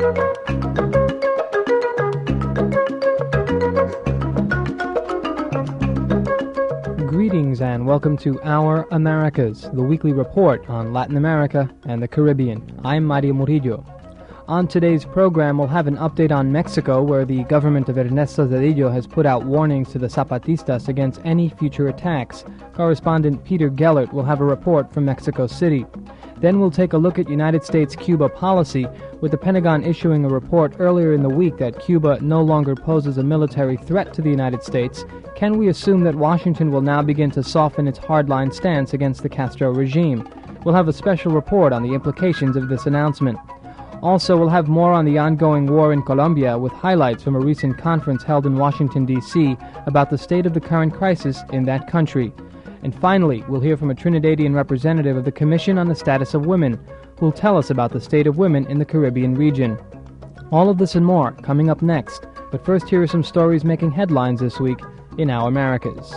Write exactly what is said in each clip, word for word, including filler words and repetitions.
Greetings and welcome to Our Americas, the weekly report on Latin America and the Caribbean. I'm Mario Murillo. On today's program, we'll have an update on Mexico, where the government of Ernesto Zedillo has put out warnings to the Zapatistas against any future attacks. Correspondent Peter Gellert will have a report from Mexico City. Then we'll take a look at United States-Cuba policy, with the Pentagon issuing a report earlier in the week that Cuba no longer poses a military threat to the United States. Can we assume that Washington will now begin to soften its hardline stance against the Castro regime? We'll have a special report on the implications of this announcement. Also, we'll have more on the ongoing war in Colombia, with highlights from a recent conference held in Washington, D C about the state of the current crisis in that country. And finally, we'll hear from a Trinidadian representative of the Commission on the Status of Women, who'll tell us about the state of women in the Caribbean region. All of this and more coming up next. But first, here are some stories making headlines this week in Our Americas.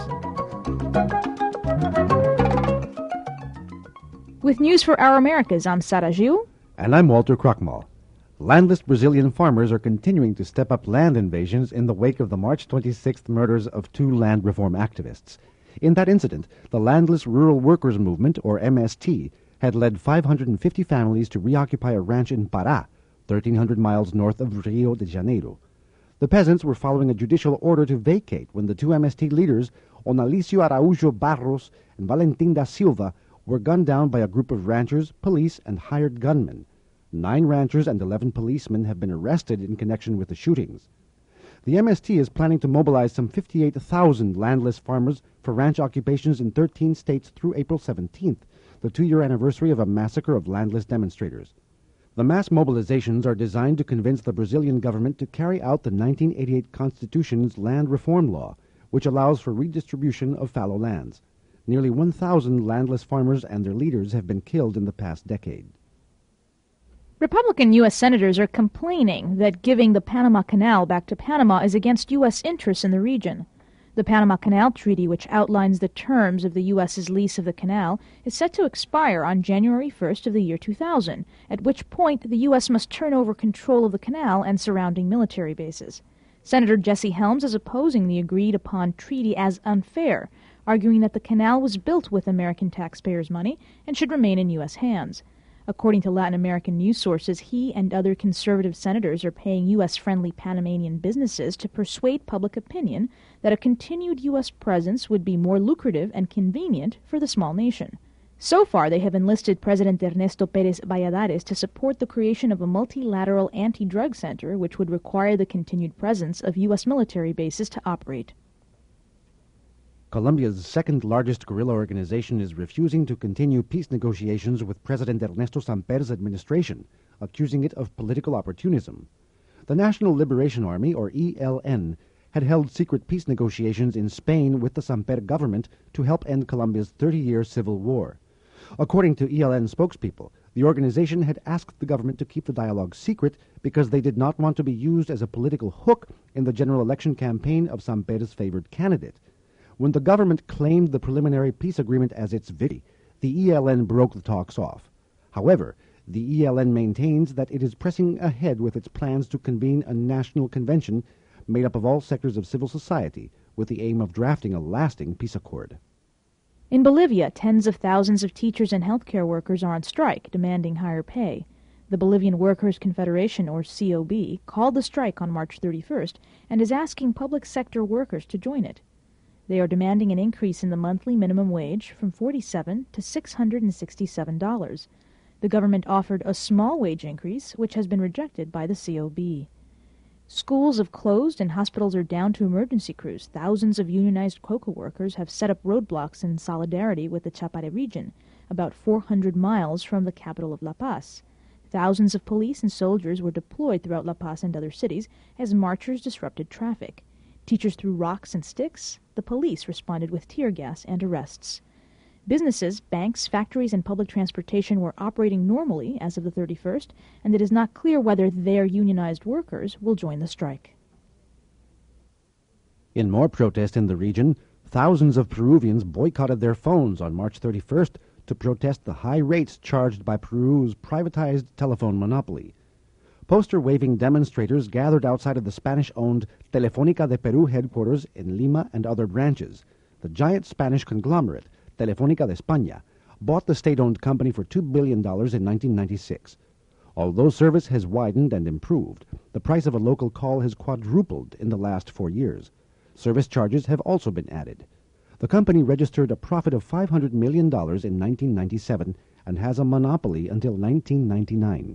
With news for Our Americas, I'm Sarah Gil. And I'm Walter Krochmal. Landless Brazilian farmers are continuing to step up land invasions in the wake of the March twenty-sixth murders of two land reform activists. In that incident, the Landless Rural Workers Movement, or M S T, had led five hundred fifty families to reoccupy a ranch in Pará, thirteen hundred miles north of Rio de Janeiro. The peasants were following a judicial order to vacate when the two M S T leaders, Onalicio Araújo Barros and Valentim da Silva, were gunned down by a group of ranchers, police, and hired gunmen. Nine ranchers and eleven policemen have been arrested in connection with the shootings. The M S T is planning to mobilize some fifty-eight thousand landless farmers for ranch occupations in thirteen states through April seventeenth, the two-year anniversary of a massacre of landless demonstrators. The mass mobilizations are designed to convince the Brazilian government to carry out the nineteen eighty-eight Constitution's land reform law, which allows for redistribution of fallow lands. Nearly one thousand landless farmers and their leaders have been killed in the past decade. Republican U S senators are complaining that giving the Panama Canal back to Panama is against U S interests in the region. The Panama Canal Treaty, which outlines the terms of the U S's lease of the canal, is set to expire on January first of the year two thousand, at which point the U S must turn over control of the canal and surrounding military bases. Senator Jesse Helms is opposing the agreed-upon treaty as unfair, arguing that the canal was built with American taxpayers' money and should remain in U S hands. According to Latin American news sources, he and other conservative senators are paying U S-friendly Panamanian businesses to persuade public opinion that a continued U S presence would be more lucrative and convenient for the small nation. So far, they have enlisted President Ernesto Pérez Valladares to support the creation of a multilateral anti-drug center, which would require the continued presence of U S military bases to operate. Colombia's second-largest guerrilla organization is refusing to continue peace negotiations with President Ernesto Samper's administration, accusing it of political opportunism. The National Liberation Army, or E L N, had held secret peace negotiations in Spain with the Samper government to help end Colombia's thirty-year civil war. According to E L N spokespeople, the organization had asked the government to keep the dialogue secret because they did not want to be used as a political hook in the general election campaign of Samper's favored candidate. When the government claimed the preliminary peace agreement as its victory, the E L N broke the talks off. However, the E L N maintains that it is pressing ahead with its plans to convene a national convention made up of all sectors of civil society with the aim of drafting a lasting peace accord. In Bolivia, tens of thousands of teachers and healthcare workers are on strike, demanding higher pay. The Bolivian Workers' Confederation, or C O B, called the strike on March thirty-first and is asking public sector workers to join it. They are demanding an increase in the monthly minimum wage from forty-seven dollars to six hundred sixty-seven dollars. The government offered a small wage increase, which has been rejected by the C O B. Schools have closed and hospitals are down to emergency crews. Thousands of unionized cocoa workers have set up roadblocks in solidarity with the Chapare region, about four hundred miles from the capital of La Paz. Thousands of police and soldiers were deployed throughout La Paz and other cities as marchers disrupted traffic. Teachers threw rocks and sticks. The police responded with tear gas and arrests. Businesses, banks, factories, and public transportation were operating normally as of the thirty-first, and it is not clear whether their unionized workers will join the strike. In more protest in the region, thousands of Peruvians boycotted their phones on March thirty-first to protest the high rates charged by Peru's privatized telephone monopoly. Poster-waving demonstrators gathered outside of the Spanish-owned Telefónica de Peru headquarters in Lima and other branches. The giant Spanish conglomerate, Telefónica de España, bought the state-owned company for two billion dollars in nineteen ninety-six. Although service has widened and improved, the price of a local call has quadrupled in the last four years. Service charges have also been added. The company registered a profit of five hundred million dollars in nineteen ninety-seven and has a monopoly until nineteen ninety-nine.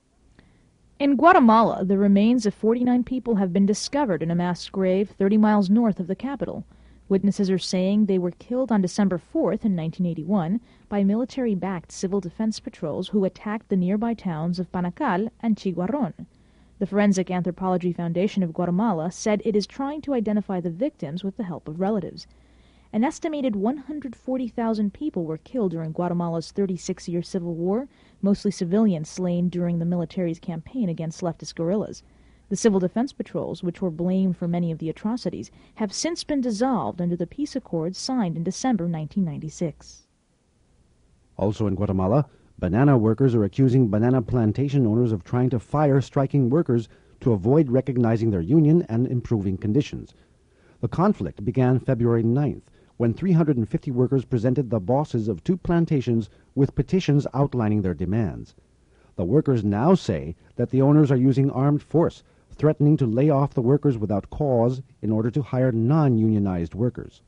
In Guatemala, the remains of forty-nine people have been discovered in a mass grave thirty miles north of the capital. Witnesses are saying they were killed on December fourth in nineteen eighty-one by military-backed civil defense patrols who attacked the nearby towns of Panacal and Chiguarron. The Forensic Anthropology Foundation of Guatemala said it is trying to identify the victims with the help of relatives. An estimated one hundred forty thousand people were killed during Guatemala's thirty-six-year civil war, mostly civilians slain during the military's campaign against leftist guerrillas. The civil defense patrols, which were blamed for many of the atrocities, have since been dissolved under the peace accords signed in December nineteen ninety-six. Also in Guatemala, banana workers are accusing banana plantation owners of trying to fire striking workers to avoid recognizing their union and improving conditions. The conflict began February ninth, when three hundred fifty workers presented the bosses of two plantations with petitions outlining their demands. The workers now say that the owners are using armed force, threatening to lay off the workers without cause in order to hire non-unionized workers.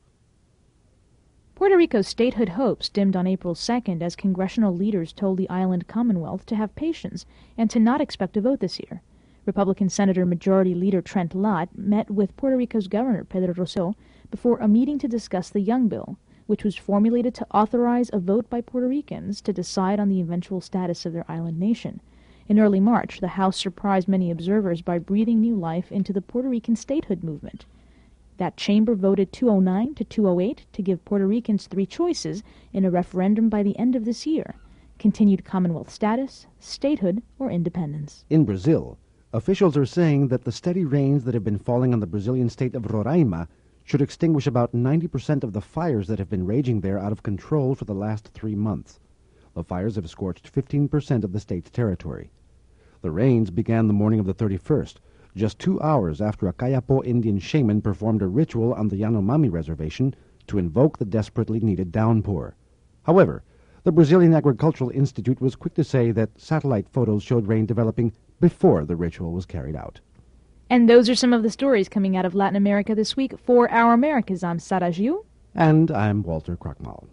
Puerto Rico's statehood hopes dimmed on April second as congressional leaders told the island Commonwealth to have patience and to not expect a vote this year. Republican Senator Majority Leader Trent Lott met with Puerto Rico's Governor Pedro Rosselló before a meeting to discuss the Young Bill, which was formulated to authorize a vote by Puerto Ricans to decide on the eventual status of their island nation. In early March, the House surprised many observers by breathing new life into the Puerto Rican statehood movement. That chamber voted two oh nine to two oh eight to give Puerto Ricans three choices in a referendum by the end of this year: continued Commonwealth status, statehood, or independence. In Brazil, officials are saying that the steady rains that have been falling on the Brazilian state of Roraima should extinguish about ninety percent of the fires that have been raging there out of control for the last three months. The fires have scorched fifteen percent of the state's territory. The rains began the morning of the thirty-first, just two hours after a Kayapo Indian shaman performed a ritual on the Yanomami reservation to invoke the desperately needed downpour. However, the Brazilian Agricultural Institute was quick to say that satellite photos showed rain developing before the ritual was carried out. And those are some of the stories coming out of Latin America this week. For Our Americas, I'm Sarah Giu. And I'm Walter Krochmal.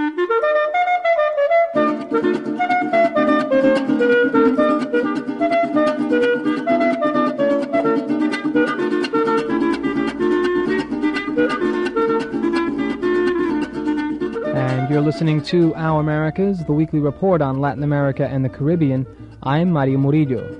And you're listening to Our Americas, the weekly report on Latin America and the Caribbean. I'm Mario Murillo.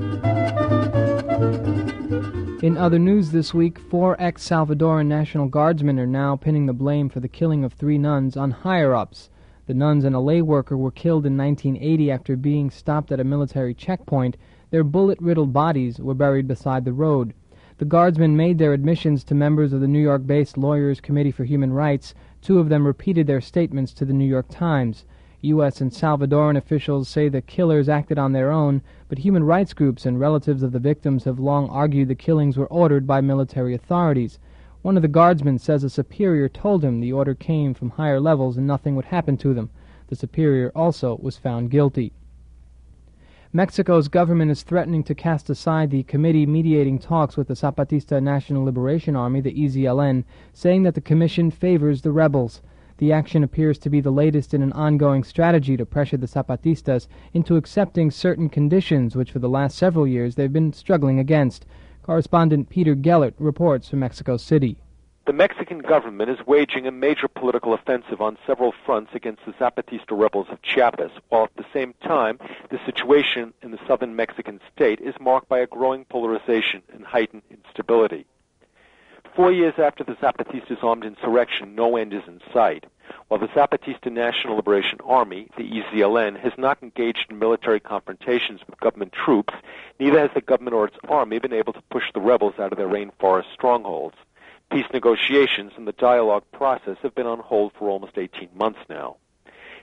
In other news this week, four ex-Salvadoran National Guardsmen are now pinning the blame for the killing of three nuns on higher-ups. The nuns and a lay worker were killed in nineteen eighty after being stopped at a military checkpoint. Their bullet-riddled bodies were buried beside the road. The Guardsmen made their admissions to members of the New York-based Lawyers Committee for Human Rights. Two of them repeated their statements to the New York Times. U S and Salvadoran officials say the killers acted on their own, but human rights groups and relatives of the victims have long argued the killings were ordered by military authorities. One of the guardsmen says a superior told him the order came from higher levels and nothing would happen to them. The superior also was found guilty. Mexico's government is threatening to cast aside the committee mediating talks with the Zapatista National Liberation Army, the E Z L N, saying that the commission favors the rebels. The action appears to be the latest in an ongoing strategy to pressure the Zapatistas into accepting certain conditions which for the last several years they've been struggling against. Correspondent Peter Gellert reports from Mexico City. The Mexican government is waging a major political offensive on several fronts against the Zapatista rebels of Chiapas, while at the same time the situation in the southern Mexican state is marked by a growing polarization and heightened instability. Four years after the Zapatistas' armed insurrection, no end is in sight. While the Zapatista National Liberation Army, the E Z L N, has not engaged in military confrontations with government troops, neither has the government or its army been able to push the rebels out of their rainforest strongholds. Peace negotiations and the dialogue process have been on hold for almost eighteen months now.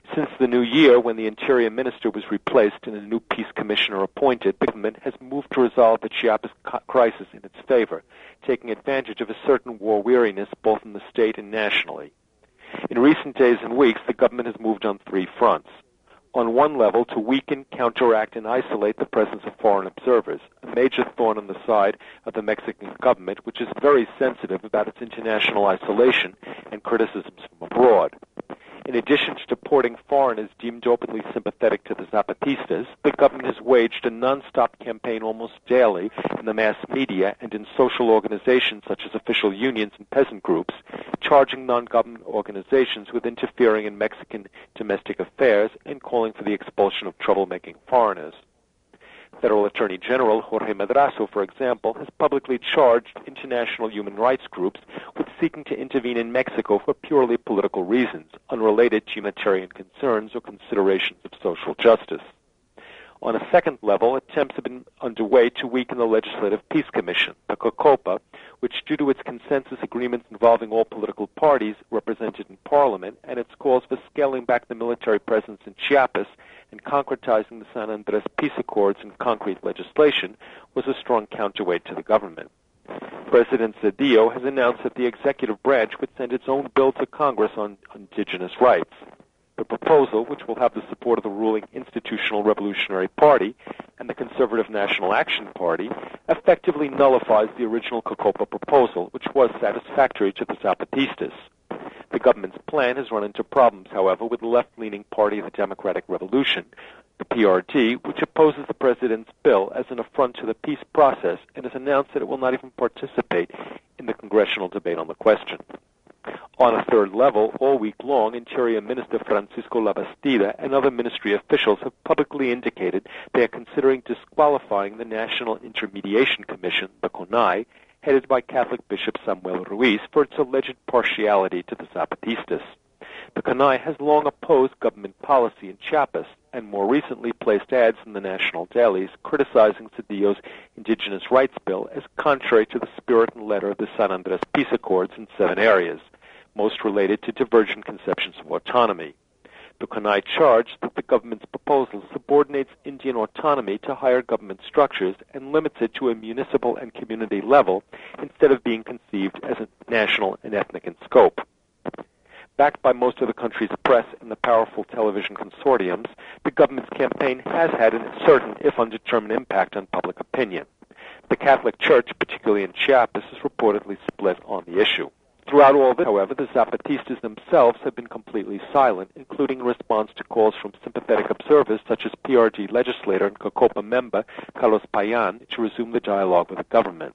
Since the new year, when the Interior Minister was replaced and a new peace commissioner appointed, the government has moved to resolve the Chiapas crisis in its favor, taking advantage of a certain war weariness both in the state and nationally. In recent days and weeks, the government has moved on three fronts. On one level, to weaken, counteract, and isolate the presence of foreign observers, a major thorn on the side of the Mexican government, which is very sensitive about its international isolation and criticisms from abroad. In addition to deporting foreigners deemed openly sympathetic to the Zapatistas, the government has waged a non-stop campaign almost daily in the mass media and in social organizations such as official unions and peasant groups, charging non-government organizations with interfering in Mexican domestic affairs and calling for the expulsion of troublemaking foreigners. Federal Attorney General Jorge Madrazo, for example, has publicly charged international human rights groups with seeking to intervene in Mexico for purely political reasons, unrelated to humanitarian concerns or considerations of social justice. On a second level, attempts have been underway to weaken the Legislative Peace Commission, the COCOPA, which, due to its consensus agreements involving all political parties represented in Parliament and its calls for scaling back the military presence in Chiapas and concretizing the San Andres Peace Accords in concrete legislation, was a strong counterweight to the government. President Zedillo has announced that the executive branch would send its own bill to Congress on indigenous rights. The proposal, which will have the support of the ruling Institutional Revolutionary Party and the Conservative National Action Party, effectively nullifies the original COCOPA proposal, which was satisfactory to the Zapatistas. The government's plan has run into problems, however, with the left-leaning Party of the Democratic Revolution, the P R D, which opposes the president's bill as an affront to the peace process and has announced that it will not even participate in the congressional debate on the question. On a third level, all week long, Interior Minister Francisco Labastida and other ministry officials have publicly indicated they are considering disqualifying the National Intermediation Commission, the CONAI, headed by Catholic Bishop Samuel Ruiz, for its alleged partiality to the Zapatistas. The CONAI has long opposed government policy in Chiapas and more recently placed ads in the national dailies criticizing Zedillo's indigenous rights bill as contrary to the spirit and letter of the San Andres Peace Accords in seven areas, most related to divergent conceptions of autonomy. The CONAI charged that the government's proposal subordinates Indian autonomy to higher government structures and limits it to a municipal and community level instead of being conceived as a national and ethnic in scope. Backed by most of the country's press and the powerful television consortiums, the government's campaign has had a certain, if undetermined, impact on public opinion. The Catholic Church, particularly in Chiapas, is reportedly split on the issue. Throughout all this, however, the Zapatistas themselves have been completely silent, including in response to calls from sympathetic observers such as P R D legislator and COCOPA member Carlos Payan to resume the dialogue with the government.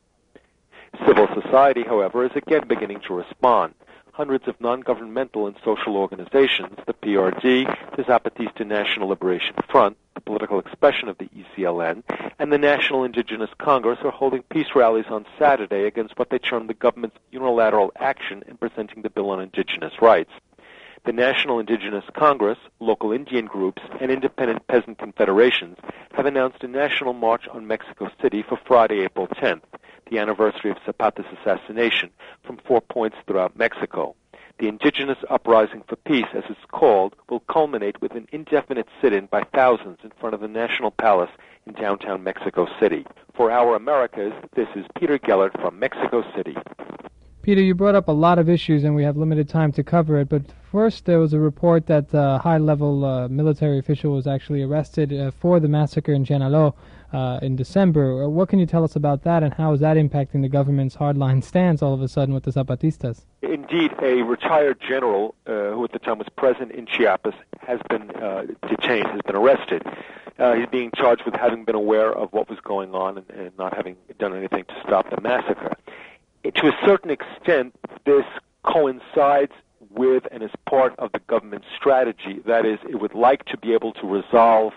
Civil society, however, is again beginning to respond. Hundreds of non-governmental and social organizations, the P R D, the Zapatista National Liberation Front, the political expression of the E C L N, and the National Indigenous Congress are holding peace rallies on Saturday against what they term the government's unilateral action in presenting the bill on indigenous rights. The National Indigenous Congress, local Indian groups, and independent peasant confederations have announced a national march on Mexico City for Friday, April tenth, the anniversary of Zapata's assassination, from four points throughout Mexico. The Indigenous Uprising for Peace, as it's called, will culminate with an indefinite sit-in by thousands in front of the National Palace in downtown Mexico City. For Our Americas, this is Peter Gellert from Mexico City. Peter, you brought up a lot of issues, and we have limited time to cover it. But first, there was a report that a high-level uh, military official was actually arrested uh, for the massacre in Chenaló uh, in December. What can you tell us about that, and how is that impacting the government's hardline stance all of a sudden with the Zapatistas? Indeed, a retired general uh, who at the time was present in Chiapas has been uh, detained, has been arrested. Uh, he's being charged with having been aware of what was going on and, and not having done anything to stop the massacre. To a certain extent, this coincides with and is part of the government's strategy. That is, it would like to be able to resolve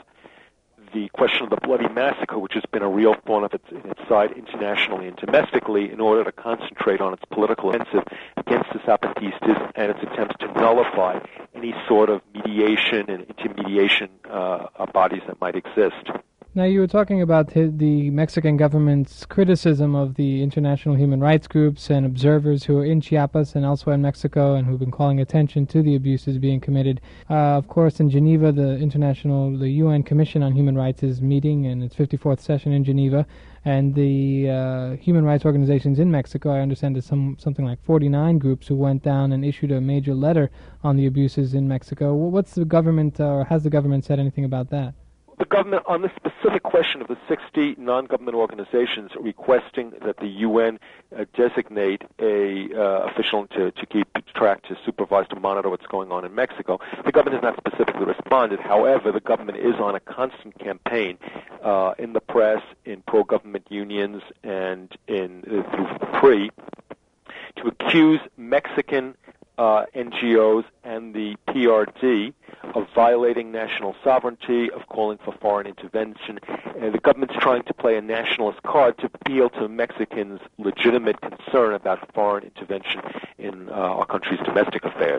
the question of the bloody massacre, which has been a real thorn of its, in its side internationally and domestically, in order to concentrate on its political offensive against the Zapatistas and its attempts to nullify any sort of mediation and intermediation uh, bodies that might exist. Now, you were talking about the, the Mexican government's criticism of the international human rights groups and observers who are in Chiapas and elsewhere in Mexico and who've been calling attention to the abuses being committed. Uh, of course, in Geneva, the international, the U N Commission on Human Rights is meeting in its fifty-fourth session in Geneva, and the uh, human rights organizations in Mexico, I understand there's some, something like forty-nine groups who went down and issued a major letter on the abuses in Mexico. What's the government, uh, or has the government said anything about that? The government, on the specific question of the sixty non-government organizations requesting that the U N uh, designate a uh, official to, to keep track, to supervise, to monitor what's going on in Mexico, the government has not specifically responded. However, the government is on a constant campaign uh, in the press, in pro-government unions, and in uh, through P R I to accuse Mexican uh, N G Os and the P R D of violating national sovereignty, of calling for foreign intervention. Uh, the government's trying to play a nationalist card to appeal to Mexicans' legitimate concern about foreign intervention in uh, our country's domestic affairs.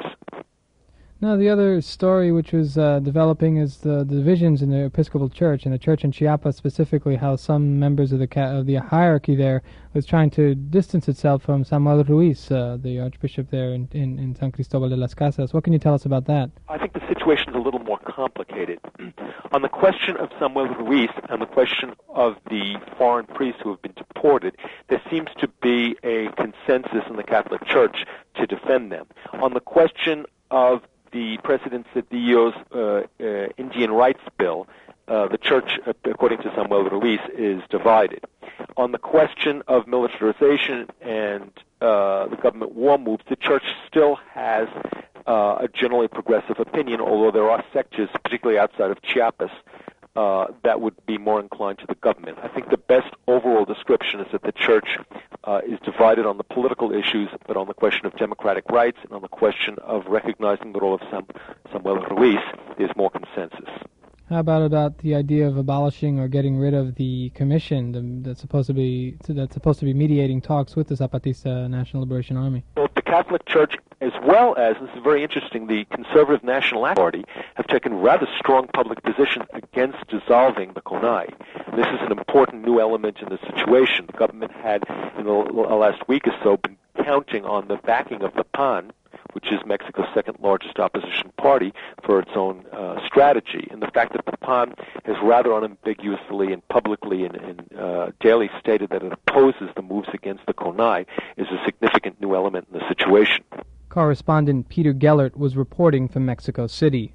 Now, the other story which was uh, developing is the, the divisions in the Episcopal Church, and the church in Chiapas specifically, how some members of the ca- of the hierarchy there was trying to distance itself from Samuel Ruiz, uh, the Archbishop there in, in, in San Cristobal de las Casas. What can you tell us about that? I think the situation is a little more complicated. On the question of Samuel Ruiz and the question of the foreign priests who have been deported, there seems to be a consensus in the Catholic Church to defend them. On the question of the President Cedillo's uh, uh, Indian rights bill, uh, the church, uh, according to Samuel Ruiz, is divided. On the question of militarization and uh, the government war moves, the church still has uh, a generally progressive opinion, although there are sectors, particularly outside of Chiapas, uh, that would be more inclined to the government. I think the best overall description is that the church uh, is divided on the political issues, but on the question of democratic rights and on the question of recognizing the role of Sam, Samuel Ruiz, there's more consensus. How about about the idea of abolishing or getting rid of the commission the, that's supposed to be that's supposed to be mediating talks with the Zapatista National Liberation Army? Both the Catholic Church as well as, this is very interesting, the Conservative National Act Party have taken rather strong public position against dissolving the CONAI. This is an important new element in the situation. The government had, in the last week or so, been counting on the backing of the P A N, which is Mexico's second largest opposition party, for its own uh, strategy. And the fact that the P A N has rather unambiguously and publicly and, and uh, daily stated that it opposes the moves against the CONAI is a significant new element in the situation. Correspondent Peter Gellert was reporting from Mexico City.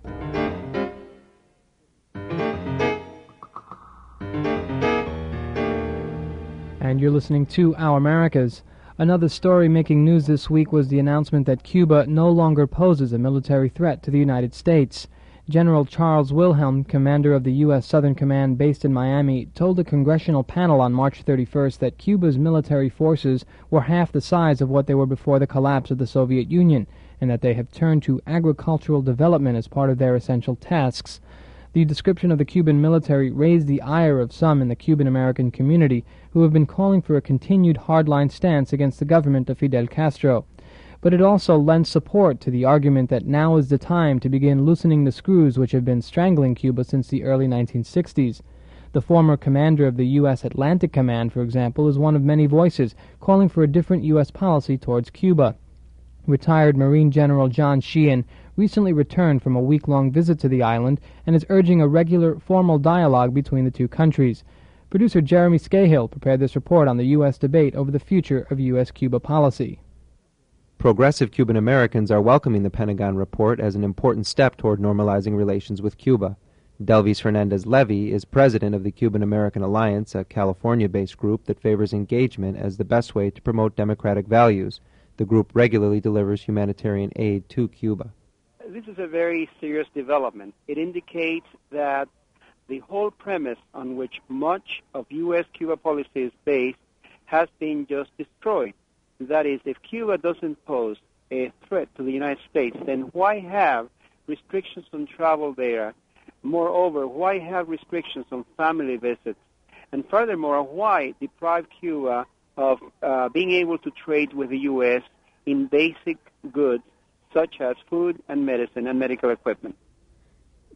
And you're listening to Our Americas. Another story making news this week was the announcement that Cuba no longer poses a military threat to the United States. General Charles Wilhelm, commander of the U S Southern Command based in Miami, told a congressional panel on March thirty-first that Cuba's military forces were half the size of what they were before the collapse of the Soviet Union, and that they have turned to agricultural development as part of their essential tasks. The description of the Cuban military raised the ire of some in the Cuban-American community who have been calling for a continued hardline stance against the government of Fidel Castro. But it also lends support to the argument that now is the time to begin loosening the screws which have been strangling Cuba since the early nineteen sixties. The former commander of the U S Atlantic Command, for example, is one of many voices calling for a different U S policy towards Cuba. Retired Marine General John Sheehan recently returned from a week-long visit to the island and is urging a regular, formal dialogue between the two countries. Producer Jeremy Scahill prepared this report on the U S debate over the future of U S Cuba policy. Progressive Cuban Americans are welcoming the Pentagon report as an important step toward normalizing relations with Cuba. Delvis Hernandez Levy is president of the Cuban American Alliance, a California-based group that favors engagement as the best way to promote democratic values. The group regularly delivers humanitarian aid to Cuba. This is a very serious development. It indicates that the whole premise on which much of U S Cuba policy is based has been just destroyed. That is, if Cuba doesn't pose a threat to the United States, then why have restrictions on travel there? Moreover, why have restrictions on family visits? And furthermore, why deprive Cuba of uh, being able to trade with the U S in basic goods such as food and medicine and medical equipment?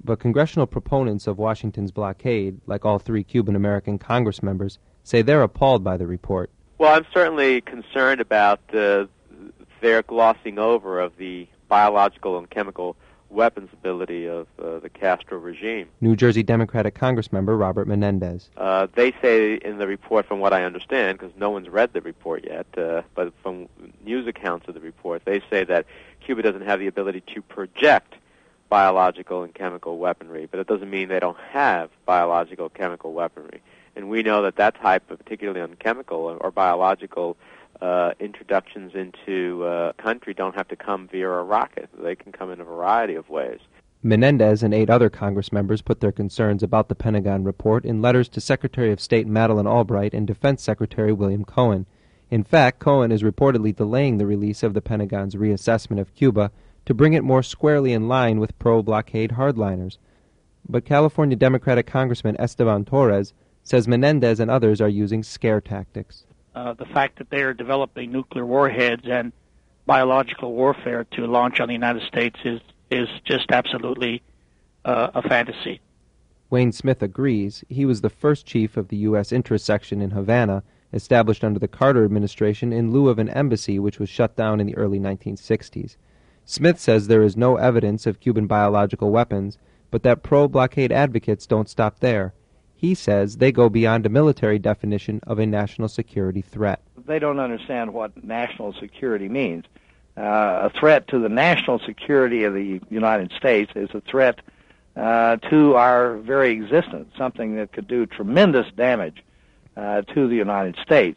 But congressional proponents of Washington's blockade, like all three Cuban-American Congress members, say they're appalled by the report. Well, I'm certainly concerned about uh, their glossing over of the biological and chemical weapons ability of uh, the Castro regime. New Jersey Democratic Congressmember Robert Menendez. Uh, they say in the report, from what I understand, because no one's read the report yet, uh, but from news accounts of the report, they say that Cuba doesn't have the ability to project biological and chemical weaponry, but it doesn't mean they don't have biological chemical weaponry. And we know that that type of, particularly on chemical or, or biological uh, introductions into a uh, country don't have to come via a rocket. They can come in a variety of ways. Menendez and eight other Congress members put their concerns about the Pentagon report in letters to Secretary of State Madeleine Albright and Defense Secretary William Cohen. In fact, Cohen is reportedly delaying the release of the Pentagon's reassessment of Cuba to bring it more squarely in line with pro-blockade hardliners. But California Democratic Congressman Esteban Torres says Menendez and others are using scare tactics. Uh, the fact that they are developing nuclear warheads and biological warfare to launch on the United States is, is just absolutely uh, a fantasy. Wayne Smith agrees. He was the first chief of the U S interest section in Havana, established under the Carter administration in lieu of an embassy which was shut down in the early nineteen sixties. Smith says there is no evidence of Cuban biological weapons, but that pro-blockade advocates don't stop there. He says they go beyond a military definition of a national security threat. They don't understand what national security means. Uh, a threat to the national security of the United States is a threat uh, to our very existence, something that could do tremendous damage uh, to the United States.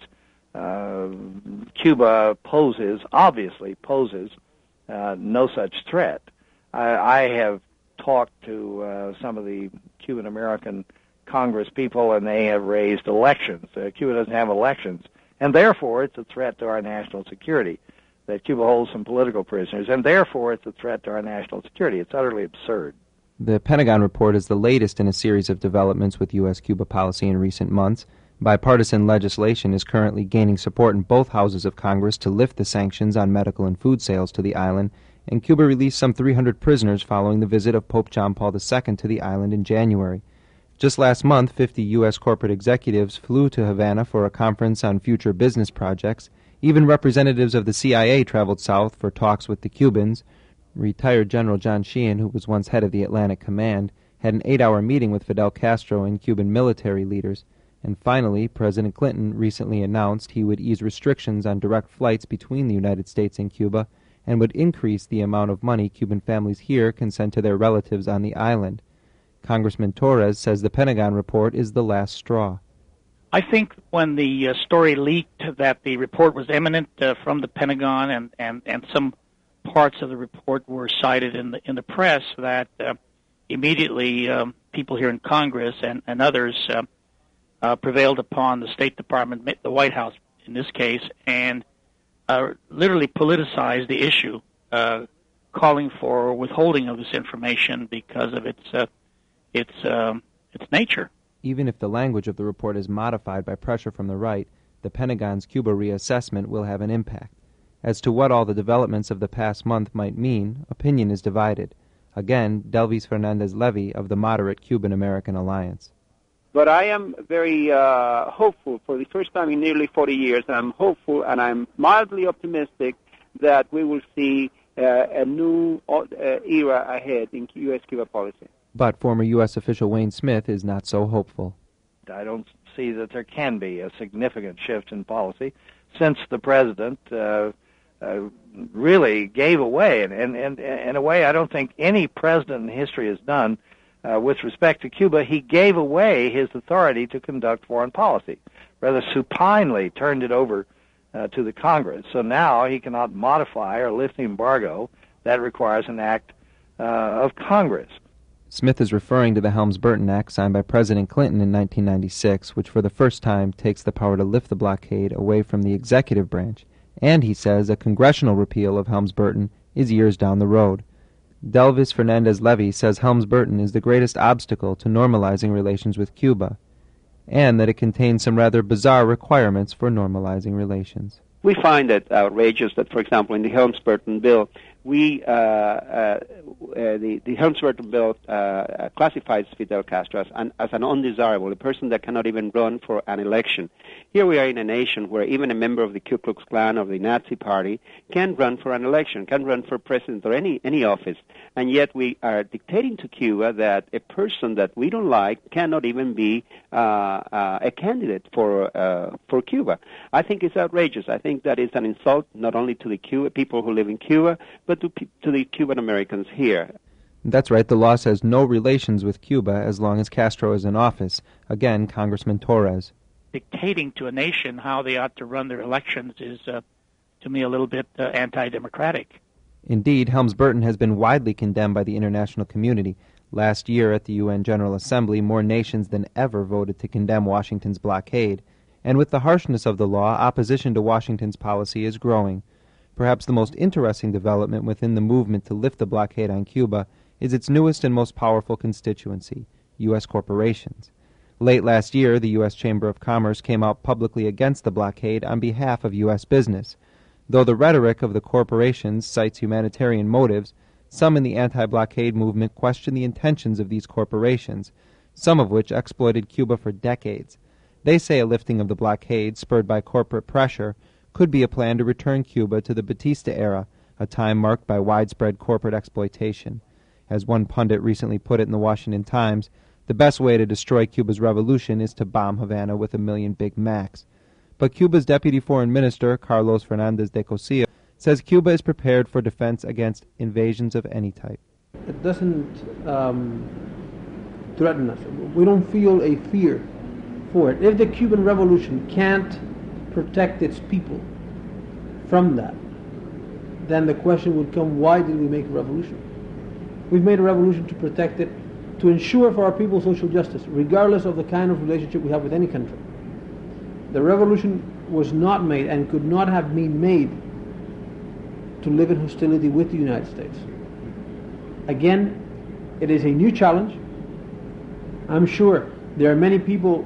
Uh, Cuba poses, obviously poses, uh, no such threat. I, I have talked to uh, some of the Cuban-American Congress people, and they have raised elections. Uh, Cuba doesn't have elections, and therefore it's a threat to our national security. That Cuba holds some political prisoners, and therefore it's a threat to our national security. It's utterly absurd. The Pentagon report is the latest in a series of developments with U S Cuba policy in recent months. Bipartisan legislation is currently gaining support in both houses of Congress to lift the sanctions on medical and food sales to the island, and Cuba released some three hundred prisoners following the visit of Pope John Paul the Second to the island in January. Just last month, fifty U S corporate executives flew to Havana for a conference on future business projects. Even representatives of the C I A traveled south for talks with the Cubans. Retired General John Sheehan, who was once head of the Atlantic Command, had an eight-hour meeting with Fidel Castro and Cuban military leaders. And finally, President Clinton recently announced he would ease restrictions on direct flights between the United States and Cuba and would increase the amount of money Cuban families here can send to their relatives on the island. Congressman Torres says the Pentagon report is the last straw. I think when the uh, story leaked that the report was imminent uh, from the Pentagon, and, and, and some parts of the report were cited in the in the press, that uh, immediately um, people here in Congress and, and others uh, uh, prevailed upon the State Department, the White House in this case, and uh, literally politicized the issue, uh, calling for withholding of this information because of its uh, its um, its nature. Even if the language of the report is modified by pressure from the right, the Pentagon's Cuba reassessment will have an impact. As to what all the developments of the past month might mean, opinion is divided. Again, Delvis Fernandez Levy of the moderate Cuban-American Alliance. But I am very uh, hopeful for the first time in nearly forty years. I'm hopeful and I'm mildly optimistic that we will see uh, a new uh, era ahead in U S Cuba policy. But former U S official Wayne Smith is not so hopeful. I don't see that there can be a significant shift in policy since the president uh, uh, really gave away, and, and, and in a way I don't think any president in history has done uh, with respect to Cuba. He gave away his authority to conduct foreign policy, rather supinely turned it over uh, to the Congress. So now he cannot modify or lift the embargo. That requires an act uh, of Congress. Smith is referring to the Helms-Burton Act signed by President Clinton in nineteen ninety-six, which for the first time takes the power to lift the blockade away from the executive branch, and he says a congressional repeal of Helms-Burton is years down the road. Delvis Fernandez Levy says Helms-Burton is the greatest obstacle to normalizing relations with Cuba, and that it contains some rather bizarre requirements for normalizing relations. We find it outrageous that, for example, in the Helms-Burton bill, we uh, uh, uh, the the Helms-Burton bill uh, classifies Fidel Castro as an, as an undesirable, a person that cannot even run for an election. Here we are in a nation where even a member of the Ku Klux Klan or the Nazi Party can run for an election, can run for president or any any office, and yet we are dictating to Cuba that a person that we don't like cannot even be uh, uh, a candidate for uh, for Cuba. I think it's outrageous. I think that is an insult not only to the Cuba people who live in Cuba, but to to the Cuban Americans here. That's right. The law says no relations with Cuba as long as Castro is in office. Again, Congressman Torres. Dictating to a nation how they ought to run their elections is, uh, to me, a little bit uh, anti-democratic. Indeed, Helms-Burton has been widely condemned by the international community. Last year at the U N General Assembly, more nations than ever voted to condemn Washington's blockade. And with the harshness of the law, opposition to Washington's policy is growing. Perhaps the most interesting development within the movement to lift the blockade on Cuba is its newest and most powerful constituency, U S corporations. Late last year, the U S Chamber of Commerce came out publicly against the blockade on behalf of U S business. Though the rhetoric of the corporations cites humanitarian motives, some in the anti-blockade movement question the intentions of these corporations, some of which exploited Cuba for decades. They say a lifting of the blockade, spurred by corporate pressure, could be a plan to return Cuba to the Batista era, a time marked by widespread corporate exploitation. As one pundit recently put it in the Washington Times, the best way to destroy Cuba's revolution is to bomb Havana with a million Big Macs. But Cuba's Deputy Foreign Minister, Carlos Fernandez de Cosio, says Cuba is prepared for defense against invasions of any type. It doesn't um, threaten us. We don't feel a fear for it. If the Cuban Revolution can't protect its people from that, then the question would come, why did we make a revolution? We've made a revolution to protect it, to ensure for our people social justice, regardless of the kind of relationship we have with any country. The revolution was not made and could not have been made to live in hostility with the United States. Again, it is a new challenge. I'm sure there are many people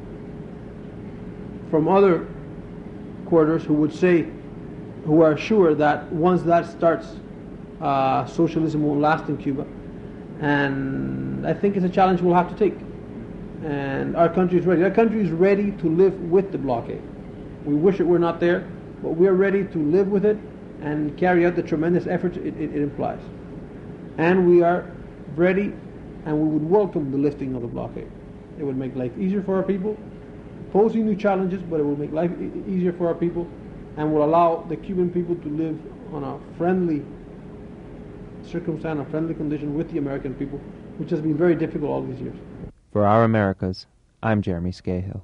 from other quarters who would say, who are sure that once that starts, uh, socialism won't last in Cuba. And I think it's a challenge we'll have to take. And our country is ready. Our country is ready to live with the blockade. We wish it were not there, but we're ready to live with it and carry out the tremendous efforts it, it, it implies. And we are ready, and we would welcome the lifting of the blockade. It would make life easier for our people, posing new challenges, but it will make life e- easier for our people, and will allow the Cuban people to live on a friendly circumstance, a friendly condition with the American people, which has been very difficult all these years. For Our Americas, I'm Jeremy Scahill.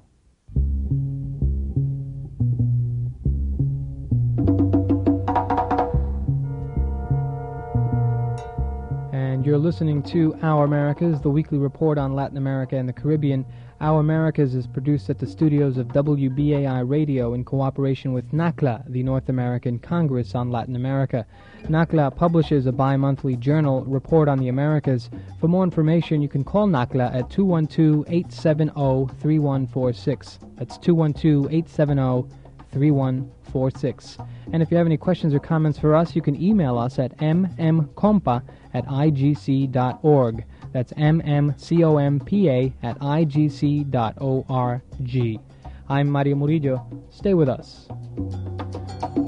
And you're listening to Our Americas, the weekly report on Latin America and the Caribbean. Our Americas is produced at the studios of W B A I Radio in cooperation with NACLA, the North American Congress on Latin America. NACLA publishes a bi-monthly journal, Report on the Americas. For more information, you can call NACLA at two one two, eight seven zero, three one four six. That's two one two, eight seven zero, three one four six. And if you have any questions or comments for us, you can email us at m m compa at i g c dot org. That's M M C O M P A at I G C dot org. I'm Mario Murillo. Stay with us.